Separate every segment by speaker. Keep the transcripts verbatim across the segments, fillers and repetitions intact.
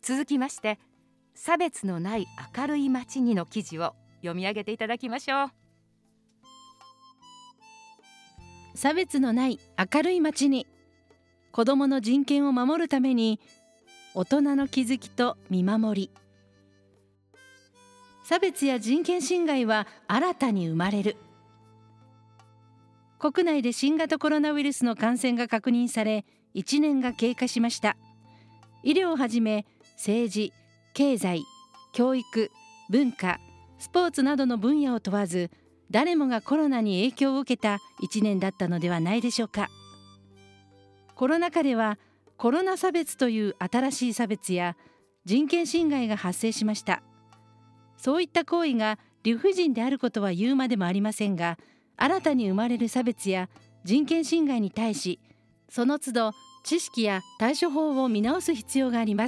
Speaker 1: 続きまして、差別のない明るい街にの記事を読み上げていただきましょう。
Speaker 2: 差別のない明るい街に、子どもの人権を守るために大人の気づきと見守り。差別や人権侵害は新たに生まれる。国内で新型コロナウイルスの感染が確認され、いちねんが経過しました。医療をはじめ政治、経済、教育、文化、スポーツなどの分野を問わず、誰もがコロナに影響を受けたいちねんだったのではないでしょうか。コロナ禍ではコロナ差別という新しい差別や人権侵害が発生しました。そういった行為が理不尽であることは言うまでもありませんが、新たに生まれる差別や人権侵害に対し、その都度知識や対処法を見直す必要があります。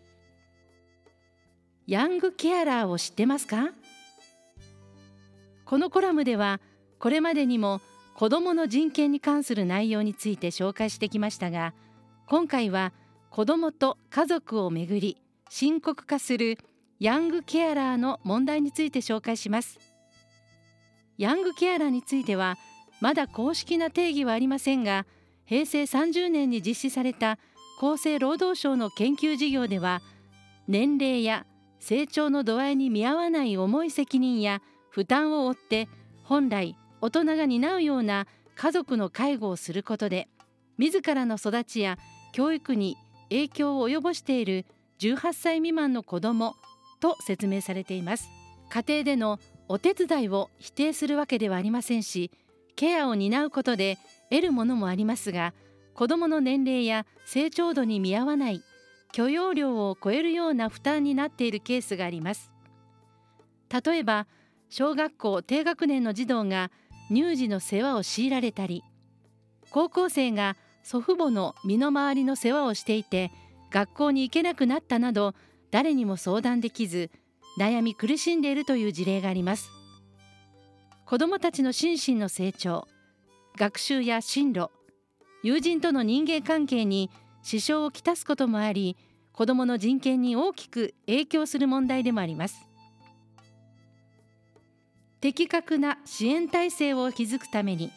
Speaker 2: ヤングケアラーを知ってますか？このコラムでは、これまでにも子どもの人権に関する内容について紹介してきましたが、今回は子どもと家族をめぐり深刻化するヤングケアラーの問題について紹介します。ヤングケアラーについてはまだ公式な定義はありませんが、へいせいさんじゅうねんに実施された厚生労働省の研究事業では、年齢や成長の度合いに見合わない重い責任や負担を負って本来大人が担うような家族の介護をすることで、自らの育ちや教育に影響を及ぼしているじゅうはっさい未満の子どもと説明されています。家庭でのお手伝いを否定するわけではありませんし、ケアを担うことで得るものもありますが、子どもの年齢や成長度に見合わない許容量を超えるような負担になっているケースがあります。例えば、小学校低学年の児童が乳児の世話を強いられたり、高校生が祖父母の身の回りの世話をしていて学校に行けなくなったなど、誰にも相談できず悩み苦しんでいるという事例があります。子どもたちの心身の成長、学習や進路、友人との人間関係に支障をきたすこともあり、子どもの人権に大きく影響する問題でもあります。的確な支援体制を築くために、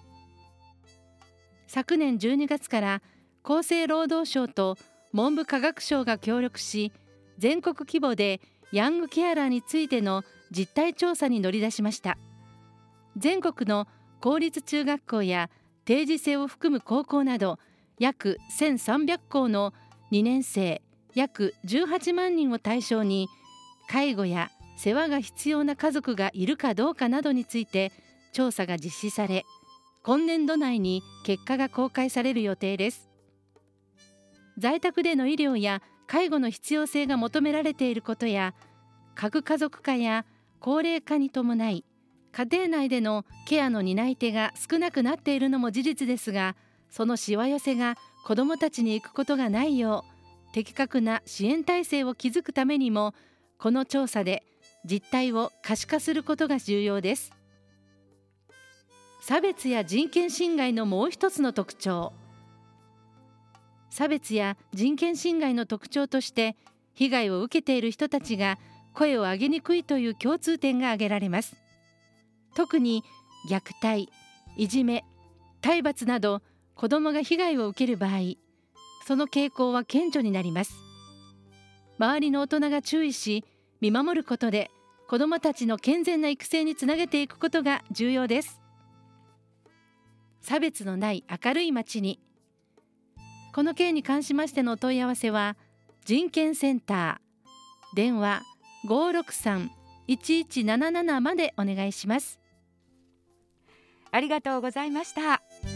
Speaker 2: 昨年じゅうにがつから厚生労働省と文部科学省が協力し、全国規模でヤングケアラーについての実態調査に乗り出しました。全国の公立中学校や定時制を含む高校など約せんさんびゃくこうのにねんせい約じゅうはちまんにんを対象に、介護や世話が必要な家族がいるかどうかなどについて調査が実施され、今年度内に結果が公開される予定です。在宅での医療や介護の必要性が求められていることや、核家族化や高齢化に伴い家庭内でのケアの担い手が少なくなっているのも事実ですが、そのしわ寄せが子どもたちに行くことがないよう、的確な支援体制を築くためにも、この調査で実態を可視化することが重要です。差別や人権侵害のもう一つの特徴。差別や人権侵害の特徴として、被害を受けている人たちが声を上げにくいという共通点が挙げられます。特に虐待、いじめ、体罰など子どもが被害を受ける場合、その傾向は顕著になります。周りの大人が注意し見守ることで、子どもたちの健全な育成につなげていくことが重要です。差別のない明るい街に。この件に関しましてのお問い合わせは、人権センター電話 ごーろくさん いちいちななな までお願いします。
Speaker 1: ありがとうございました。